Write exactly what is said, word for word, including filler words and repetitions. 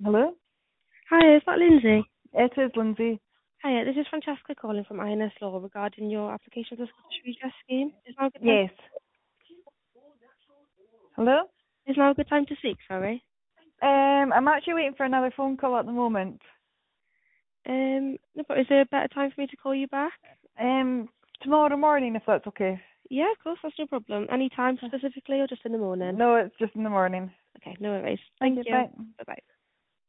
Hello? Hi, is that Lindsay? It is Lindsay. Hiya, this is Francesca calling from I N S Law regarding your application for the Scottish Redress Scheme. Is now a good time? Yes. Hello? Is now a good time to speak? Sorry. Um, I'm actually waiting for another phone call at the moment. Um, no, but is there a better time for me to call you back? Um, tomorrow morning, if that's okay. Yeah, of course, that's no problem. Any time specifically, or just in the morning? No, it's just in the morning. Okay, no worries. Thank Thank you. you. Bye. Bye bye.